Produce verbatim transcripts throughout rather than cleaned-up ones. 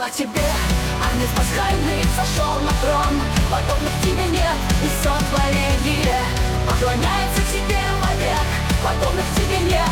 хвала тебе, Агнец пасхальный сошел на трон. Подобных тебе нет, и сотворение поклоняется тебе вовек. Подобных тебе нет.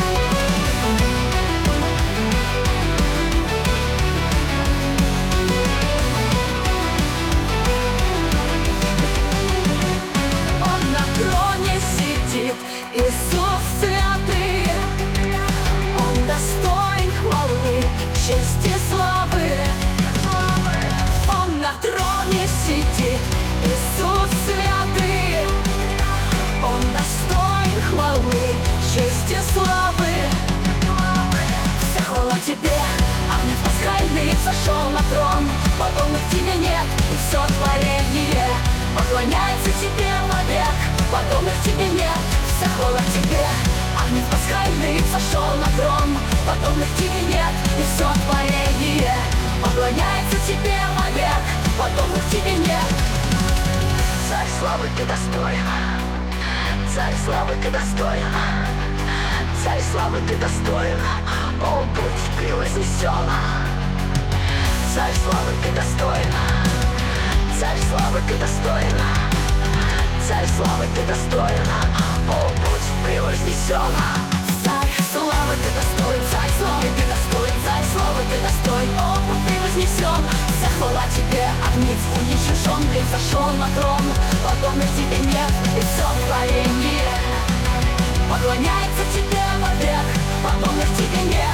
Он на троне сидит, Иисус святый. Он достоин хвалы, чести, славы. Он на троне сидит, Иисус святый. Он достоин хвалы, чести, славы. Вся хвала тебе, Агнец пасхальный сошел на трон. Подобных тебе нет, и все творение поклоняется тебе вовек. Подобных тебе нет. Вся хвала тебе, Агнец пасхальный сошел на трон. Подобных тебе нет, и все творение поклоняется тебе вовек. Подобных тебе нет. Царь славы, ты достоин. Царь славы, ты достоин. Царь славы, ты достоин. О, будь превознесен. Царь славы, ты достоин. Царь славы, ты достоин. Царь славы, ты достоин. О, будь превознесен. Царь славы, ты достоин. Царь славы, ты достоин. Царь славы, ты достоин. О, будь превознесен. Вся хвала тебе, Агнец уничижен, ты зашел на трон. Подобных тебе нет, и все творение поклоняется тебе вовек. Подобных тебе нет.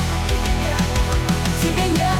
Тебе нет.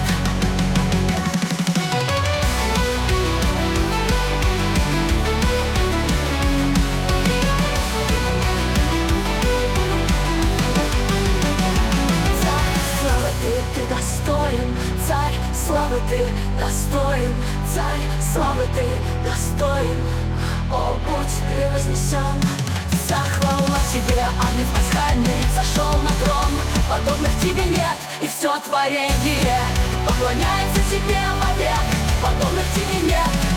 Ты достоин, царь славы, ты достоин, царь славы, ты достоин. О, будь превознесен. Вся хвала тебе, Агнец пасхальный сошел на трон. Подобных тебе нет, и все творение поклоняется тебе вовек. Подобных тебе нет.